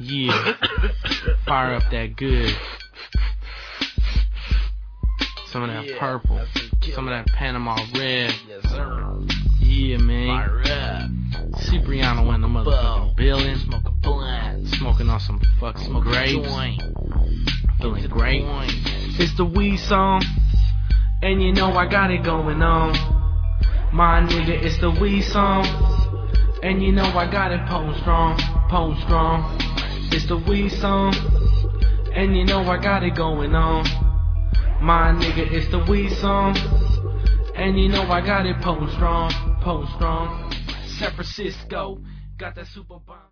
Yeah, fire up that good. Some of that purple, some of that Panama red. Yes, sir. Yeah, man. Fire up. Cipriano in the motherfucking building. Smoke a blunt. Smoking on some fucking grapes. Joint. Feeling great. It's the weed song, and you know I got it going on. My nigga, it's the weed song, and you know I got it potent strong, potent strong. It's the weed song, and you know I got it going on. My nigga, it's the weed song, and you know I got it potent strong, potent strong. San Francisco, got that super bomb.